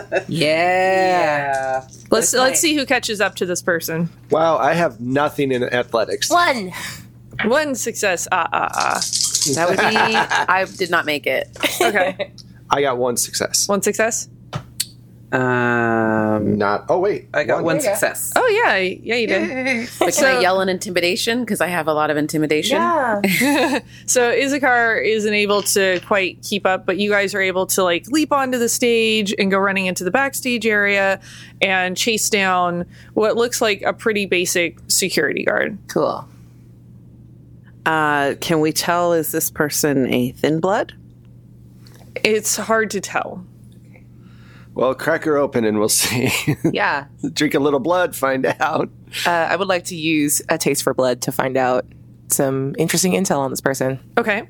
Yeah. let's let's see who catches up to this person. Wow, I have nothing in athletics. One. One success. Ah, ah, ah. That would be. I did not make it. Okay. I got one success. One success. Um, Not. Oh wait, I got one There you go. success. Oh, yeah. Yeah, you did. But can I yell in intimidation? Because I have a lot of intimidation. Yeah. So Izakar isn't able to quite keep up, but you guys are able to like leap onto the stage and go running into the backstage area and chase down what looks like a pretty basic security guard. Cool. Uh, can we tell, is this person a thin blood? It's hard to tell. well, crack her open and we'll see. Yeah. Drink a little blood, find out. Uh, I would like to use a taste for blood to find out some interesting intel on this person. Okay.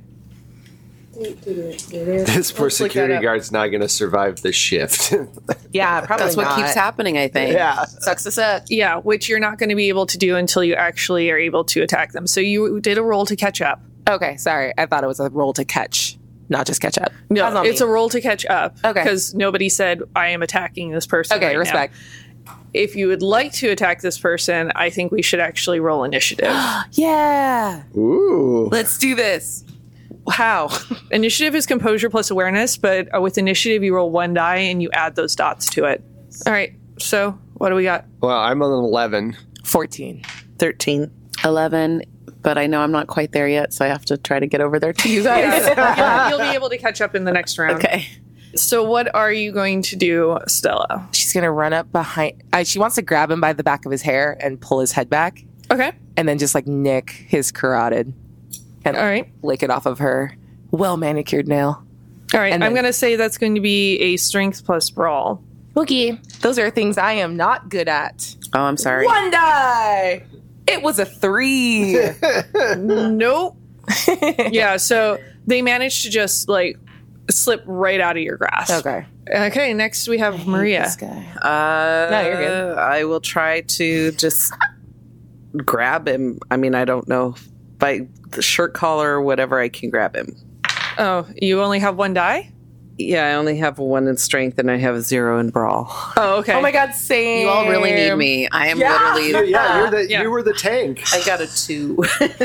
This poor Let's look security that up. guard's not going to survive this shift. Yeah, probably That's what not. keeps happening, I think. yeah. Sucks to suck. Yeah, which you're not going to be able to do until you actually are able to attack them. So you did a roll to catch up. Okay, sorry. I thought it was a roll to catch, not just catch up. No, That's on it's me. a roll to catch up. Okay. Because nobody said, I am attacking this person. Okay, right now." respect. If you would like to attack this person, I think we should actually roll initiative. Yeah. Ooh. Let's do this. How? Initiative is composure plus awareness, but uh, with initiative, you roll one die and you add those dots to it. All right. So what do we got? Well, I'm on an eleven. fourteen. thirteen. eleven, but I know I'm not quite there yet, so I have to try to get over there to you guys. You'll be able to catch up in the next round. Okay. So what are you going to do, Stella? She's going to run up behind. Uh, she wants to grab him by the back of his hair and pull his head back Okay. and then just like nick his carotid and All right. lick it off of her well manicured nail. All right. And I'm then- going to say that's going to be a strength plus brawl. Okay. Those are things I am not good at. Oh, I'm sorry. One die. It was a three. Nope. Yeah. So they managed to just like slip right out of your grasp. Okay. Okay. Next we have Maria. This guy. Uh, No, you're good. I will try to just grab him. I mean, I don't know. By the shirt collar or whatever, I can grab him. Oh, you only have one die? Yeah, I only have one in strength and I have zero in brawl. Oh, okay. Oh my God, same. You all really need me. I am Yeah. literally. Yeah, you're the, Yeah. you were the tank. I got a two.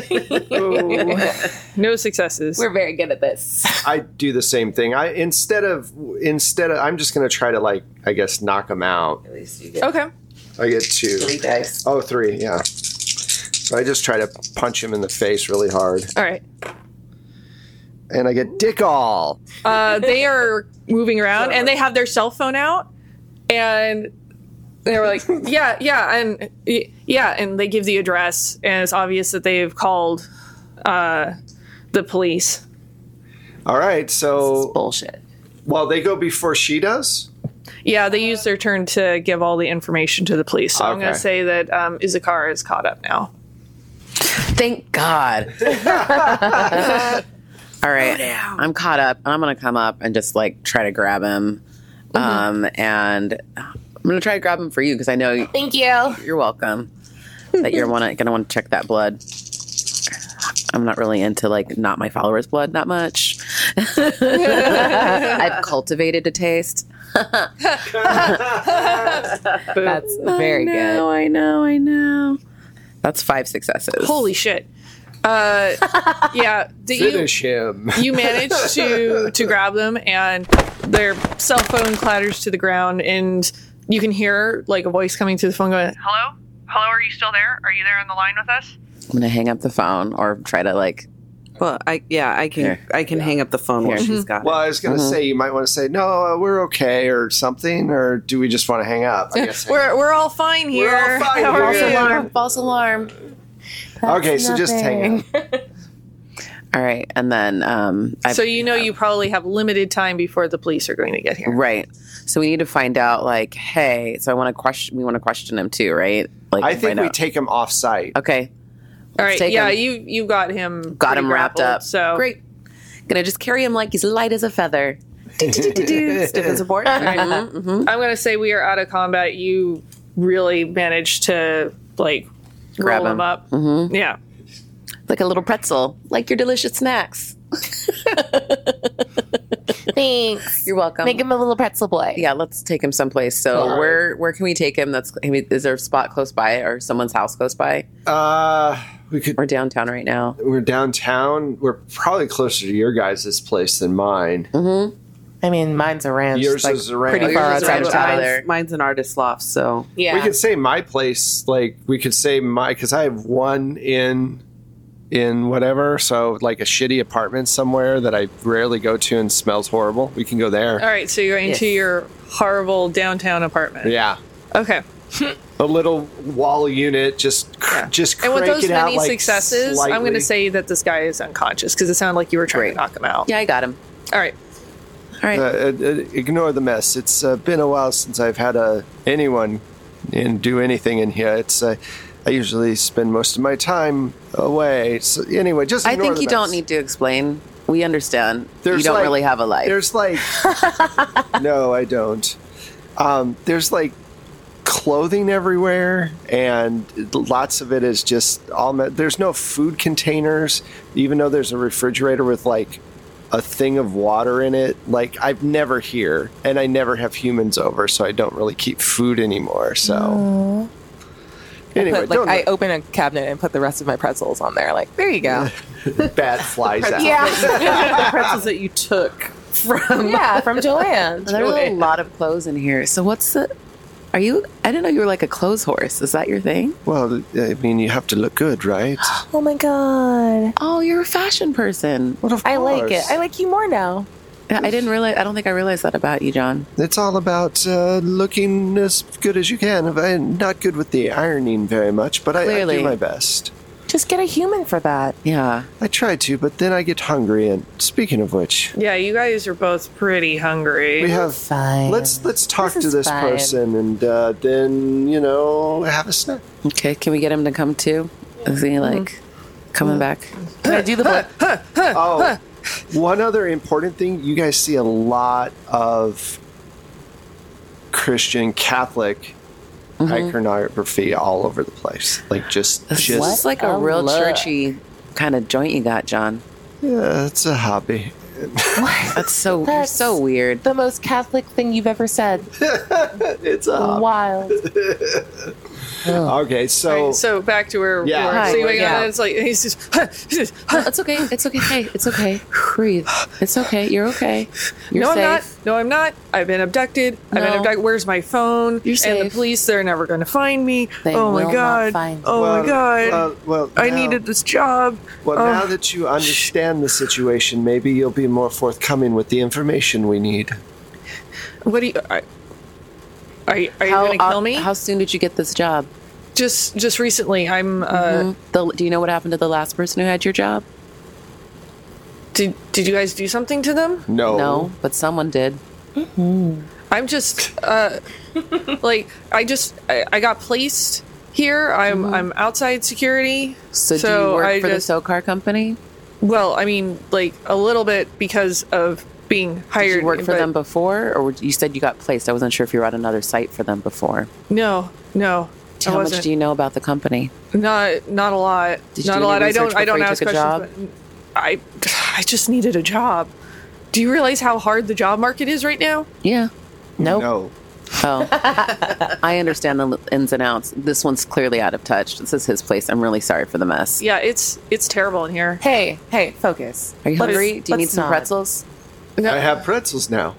No successes. We're very good at this. I do the same thing. I instead of instead of I'm just going to try to like I guess knock him out. At least you get Okay. I get two. three dice. Oh, three. Yeah. So I just try to punch him in the face really hard, All right. and I get dick all. Uh, they are moving around and they have their cell phone out and they were like, yeah, yeah, and yeah, and they give the address and it's obvious that they've called uh, the police. All right, so Bullshit. well, they go before she does. Yeah, they use their turn to give all the information to the police. So I'm going Okay. to say that um, Izakara is caught up now. Thank God. All right. I'm caught up. I'm going to come up and just like try to grab him. Um, and I'm going to try to grab him for you because I know Thank you. you're welcome. That you're wanna, gonna want to check that blood. I'm not really into like not my followers' blood that much. I've cultivated a taste. That's very I good. know, I know, I know. That's five successes. Holy shit. Uh, yeah, the, you, Finish him. you manage to to grab them, and their cell phone clatters to the ground, and you can hear like a voice coming through the phone going, "Hello, hello, are you still there? Are you there on the line with us?" I'm gonna hang up the phone or try to like. Well, I yeah, I can Here. I can hang up the phone while she's got Well, it. I was going to say you might want to say no, uh, we're okay or something, or do we just want to hang up? I guess. We're we're all fine here. We're all fine How here. are False you? alarm! False alarm! okay, so just hang up. All right, and then um, I, So you know you probably have limited time before the police are going to get here. right. So we need to find out, like, hey. So I want to question. We want to question him too, right? Like, I think find we out. take him off site. Okay, All right. take Yeah, him. you you got him. got pretty him wrapped grappled, up. So Great. Gonna just carry him like he's light as a feather. Stiff as a board. I'm going to say we are out of combat. You really managed to like Grab roll him him. up. Mm-hmm. Yeah. Like a little pretzel, like your delicious snacks. Thanks. You're welcome. Make him a little pretzel boy. Yeah, let's take him someplace. So where where can we take him? That's I mean, is there a spot close by or someone's house close by? Uh, we could. We're downtown right now. We're downtown. We're probably closer to your guys' place than mine. I mean, mine's a ranch. Yours like, is a ranch. pretty Oh, far yours is outside a of ranch. town. there. Mine's, mine's an artist loft, so Yeah. We could say my place. Like we could say my because I have one in in whatever. So like a shitty apartment somewhere that I rarely go to and smells horrible. We can go there. All right. So you're into Yes. your horrible downtown apartment. Yeah. Okay. A little wall unit, just cr- just And with crank those it out many like successes, I'm going slightly. to say that this guy is unconscious because it sounded like you were trying Great. to knock him out. Yeah, I got him. All right. All right. Uh, uh, uh, ignore the mess. It's uh, been a while since I've had uh, anyone in do anything in here. It's uh, I usually spend most of my time away. So anyway, just I ignore think the you don't mess. need to explain. We understand. There's you don't like- really have a life. There's like no, I don't. Um, there's like clothing everywhere, and lots of it is just all. Me- there's no food containers, even though there's a refrigerator with like a thing of water in it. Like I've never here, and I never have humans over, so I don't really keep food anymore. So anyway, Put, like, don't I open a cabinet and put the rest of my pretzels on there. Like, there you go. bat flies out. Yeah. the pretzels that you took from yeah, from Joanne. There's a lot of clothes in here. So what's the? Are you? I didn't know you were like a clothes horse. Is that your thing? Well, I mean, you have to look good, right? Oh my god. Oh, you're a fashion person. Well, of I like it. course. I like you more now. Yeah, I didn't realize. I don't think I realized that about you, John. It's all about uh, looking as good as you can. I'm not good with the ironing very much, but I, I Clearly. do my best. Just get a human for that. Yeah. I try to, but then I get hungry. And speaking of which, Yeah, you guys are both pretty hungry. we have. Fine. Let's let's talk This to is this fine. person, and uh, then you know have a snack. Okay. Can we get him to come too? Is he like coming back? Can I do the blood? Oh, one other important thing: you guys see a lot of Christian Catholic iconography all over the place. Like just This just is like a a real look. churchy kind of joint you got, John. yeah, it's a hobby. That's so you're That's- so weird. The most Catholic thing you've ever said. It's a hobby. Wild. Okay, so, All right, so back to where Yeah. we were. Hi. So you wake up Yeah. and it's like he's just, he's just No, it's okay. It's okay. Hey, it's okay. Breathe. It's okay. You're okay. You're no, safe. I'm not. No, I'm not. I've been abducted. I've been No. abducted. Where's my phone? You're And the safe. police, they're never going to find me. They oh my will not god. find you. Oh well, my god. Well, well, I now- needed this job. Well, Oh. now that you understand the situation, maybe you'll be more forthcoming with the information we need. What do you? Are, are you, are you How, going to kill uh, me? how soon did you get this job? just just recently, I'm. Uh, The, do you know what happened to the last person who had your job? Did Did you guys do something to them? No. No, but someone did. I'm just uh, like I just I, I got placed here. I'm I'm outside security. So, do you work I for just, the SoCar company? Well, I mean, like a little bit because of being hired. Did you work for but them before, or you said you got placed? I wasn't sure if you were at another site for them before. No, no. I How much wasn't. do you know about the company? Not not a lot. Did you not do a lot. any I don't research I don't before you ask took a questions. But I I just needed a job. Do you realize how hard the job market is right now? Yeah. Nope. No. Oh, I understand the ins and outs. This one's clearly out of touch. This is his place. I'm really sorry for the mess. Yeah, it's it's terrible in here. Hey, hey, focus. Are you Let's- hungry? Do you need let's some not. pretzels? I have pretzels now.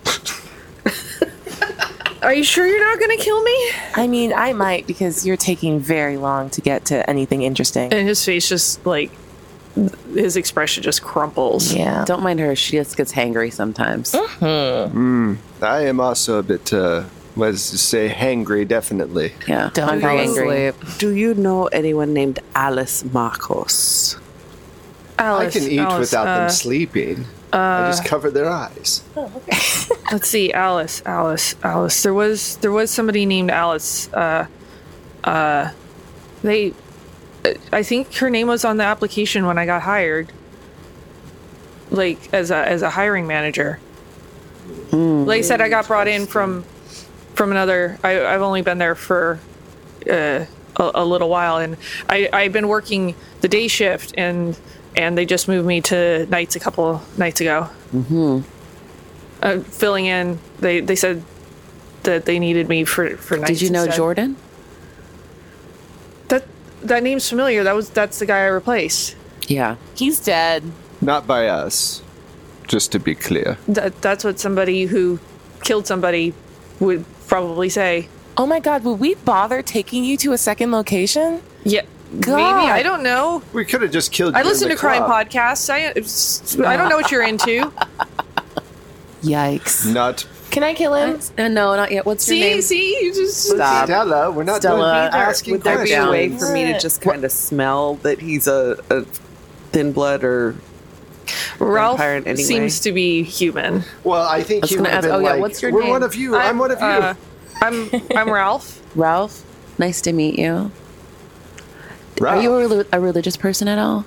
Are you sure you're not going to kill me? I mean, I might because you're taking very long to get to anything interesting. And his face just like his expression just crumples. Yeah. Don't mind her. She just gets hangry sometimes. I am also a bit, uh, let's just say, hangry, definitely. Yeah. Don't hungry, fall angry. asleep. Do you know anyone named Alice Marcos? Alice, I can eat Alice, without uh, them sleeping. I just cover their eyes. Let's see, Alice, Alice, Alice. There was there was somebody named Alice. Uh, uh, they, I think her name was on the application when I got hired. Like as a as a hiring manager. Like I said, I got brought in from from another. I, I've only been there for uh, a, a little while, and I I've been working the day shift, and and they just moved me to nights a couple nights ago. Mm-hmm. Uh, filling in, they they said that they needed me for for nights. Did you know instead. Jordan? That that name's familiar. That was that's the guy I replaced. Yeah. He's dead. Not by us, just to be clear. That that's what somebody who killed somebody would probably say. Oh my god, would we bother taking you to a second location? Yeah, God. maybe I don't know. We could have just killed you. I listen in to the crime club. podcasts. I it's- I don't know what you're into. Yikes. Not Can I kill him? Uh, no, not yet. What's your see, name? see, you just Stop. Stella. We're not Stella, doing asking Would there be a questions. way for me to just kind of smell that he's a, a thin blood or Ralph vampire in any way? seems to be human. Well, I think was he gonna would have ask- been oh, yeah, like, what's your we're name? one of you. I'm, one of you. Uh, I'm I'm Ralph. Ralph. Nice to meet you. Ralph. Are you a, reli- a religious person at all?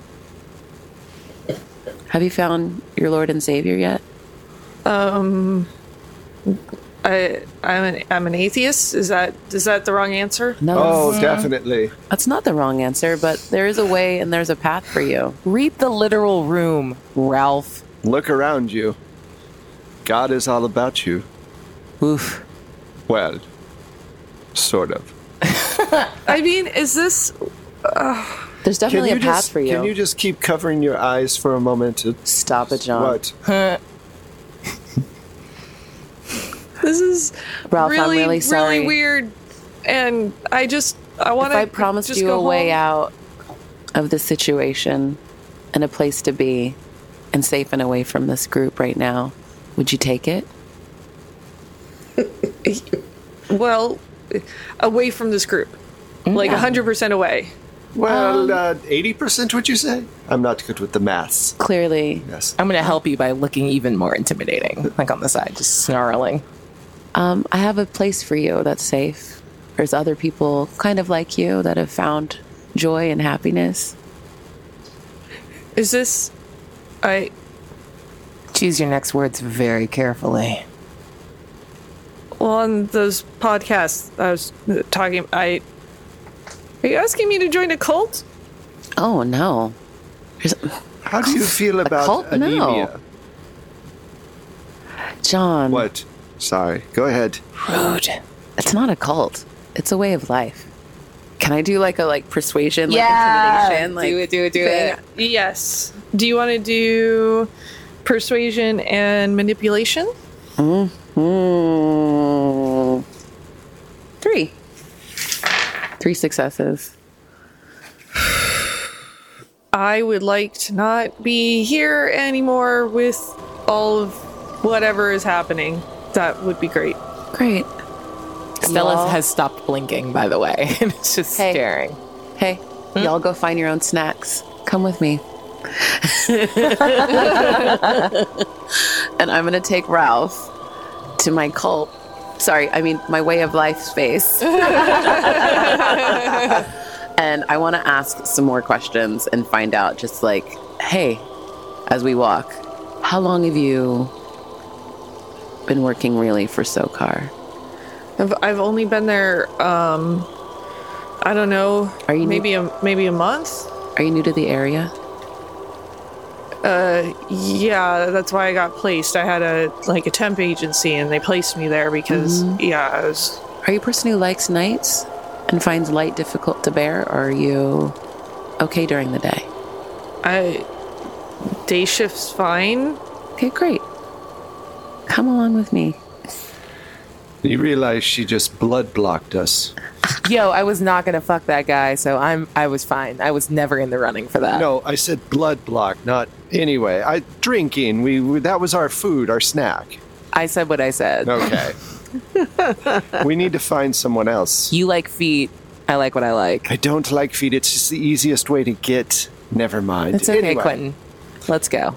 Have you found your Lord and Savior yet? Um, I I'm an I'm an atheist. Is that is that the wrong answer? No. Oh, definitely. That's not the wrong answer, but there is a way and there's a path for you. Read the literal room, Ralph. Look around you. God is all about you. Oof. Well, sort of. I mean, is this? There's definitely a you path just, for you. Can you just keep covering your eyes for a moment? Stop it, John. What? This is Ralph, I'm really, really sorry. really weird, and I just I want If to. I promised just you go a way home. out of this situation and a place to be and safe and away from this group right now, would you take it? Well, away from this group, like a hundred percent away. Well, uh, eighty percent would you say? I'm not good with the maths. Clearly. Yes. I'm gonna help you by looking even more intimidating, like on the side, just snarling. Um, I have a place for you that's safe. There's other people kind of like you that have found joy and happiness. Is this? I Choose your next words very carefully. well on those podcasts I was talking. I are you asking me to join a cult? Oh, no. There's, How do you feel about cult? No. anemia? John, What? Sorry. Go ahead. Rude. it's not a cult. It's a way of life. Can I do like a like persuasion, like Yeah. intimidation? Like, Do it, do it, do thing? it. Yes. Do you want to do persuasion and manipulation? Mm. Three. Three successes. I would like to not be here anymore with all of whatever is happening. That would be great. Great. Stella Y'all- has stopped blinking, by the way, and it's just Hey. staring. Hey, y'all go find your own snacks. Come with me. And I'm going to take Ralph to my cult. Sorry, I mean my way of life space. And I want to ask some more questions and find out just like, hey, as we walk, how long have you been working really for SoCar? I've, I've only been there, um, I don't know, Are you maybe a, maybe a month? Are you new to the area? Uh, yeah, that's why I got placed. I had a, like a temp agency and they placed me there because, mm-hmm. yeah, I was... Are you a person who likes nights and finds light difficult to bear, or are you okay during the day? I... Day shift's fine. Okay, great. Come along with me. You realize she just blood blocked us. Yo, I was not gonna fuck that guy, so I'm I was fine. I was never in the running for that. No, I said blood block, not anyway. I drinking. We, we that was our food, our snack. I said what I said. Okay. We need to find someone else. You like feet. I like what I like. I don't like feet. It's just the easiest way to get. Never mind. It's okay, anyway. Quentin. Let's go.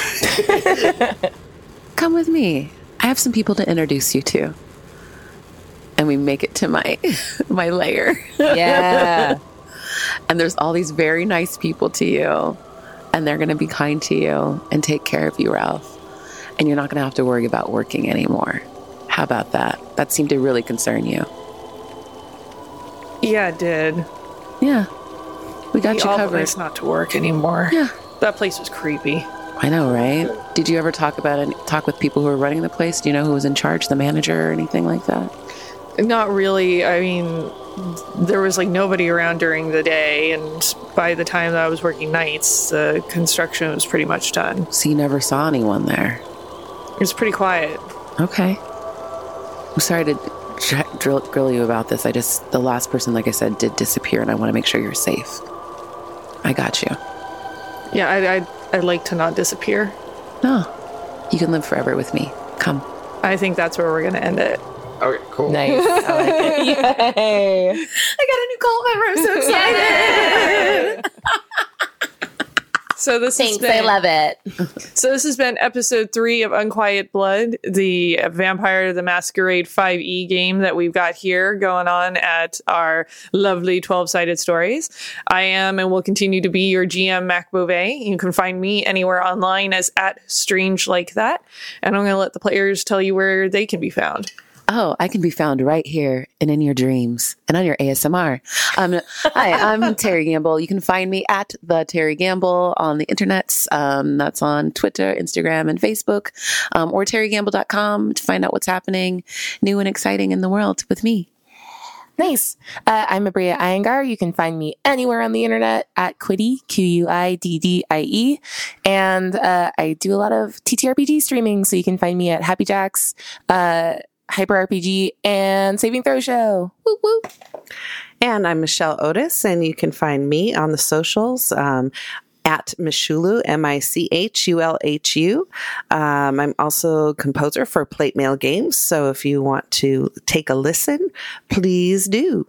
Come with me. I have some people to introduce you to. And we make it to my my lair. Yeah. And there's all these very nice people to you. And they're going to be kind to you and take care of you, Ralph. And you're not going to have to worry about working anymore. How about that? That seemed to really concern you. Yeah, it did. Yeah. We got the you awful covered. place not to work anymore. Yeah. That place was creepy. I know, right? Did you ever talk about any, talk with people who were running the place? Do you know who was in charge, the manager or anything like that? Not really. I mean, there was like nobody around during the day, and by the time that I was working nights, the construction was pretty much done. So you never saw anyone there? It was pretty quiet. Okay. I'm sorry to dr- drill, grill you about this. I just, the last person, like I said, did disappear, and I want to make sure you're safe. I got you. Yeah, I, I'd, I'd like to not disappear. No. You can live forever with me. Come. I think that's where we're going to end it. Okay, cool. Nice. I like it. Yay. I got a new cult member. I'm so excited. So this Thanks, has been, I love it. So this has been episode three of Unquiet Blood, the Vampire the Masquerade five E game that we've got here going on at our lovely twelve-sided stories. I am and will continue to be your G M, Mac Beauvais. You can find me anywhere online as at Strange Like That. And I'm going to let the players tell you where they can be found. Oh, I can be found right here and in your dreams and on your A S M R. Um, hi, I'm Terry Gamble. You can find me at the Terry Gamble on the internets. Um, that's on Twitter, Instagram, and Facebook, um, or terry gamble dot com to find out what's happening new and exciting in the world with me. Nice. Uh, I'm Abria Iyengar. You can find me anywhere on the internet at Quiddy, Q U I D D I E. And uh, I do a lot of T T R P G streaming, so you can find me at Happy Jacks, uh, Hyper R P G, and Saving Throw Show. Woo woo. And I'm Michelle Otis, and you can find me on the socials um, at Michulu, M I C H U L H U. Um, I'm also composer for Plate Mail Games, so if you want to take a listen, please do.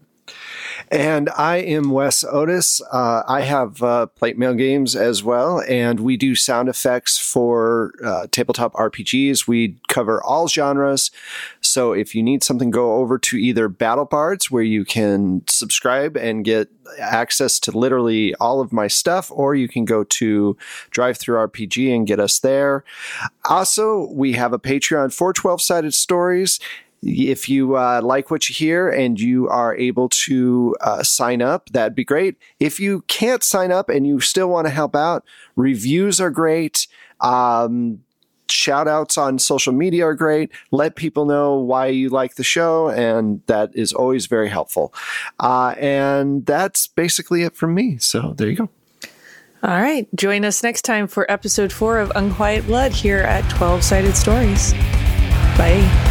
And I am Wes Otis. Uh, I have uh, Plate Mail Games as well, and we do sound effects for uh, tabletop R P Gs. We cover all genres. So if you need something, go over to either Battle Bards, where you can subscribe and get access to literally all of my stuff, or you can go to Drive-Thru R P G and get us there. Also, we have a Patreon for twelve-sided stories. If you uh, like what you hear and you are able to uh, sign up, that'd be great. If you can't sign up and you still want to help out, reviews are great. Um, shout outs on social media are great. Let people know why you like the show, and that is always very helpful. Uh, and that's basically it from me. So there you go. All right. Join us next time for episode four of Unquiet Blood here at twelve-sided stories. Bye.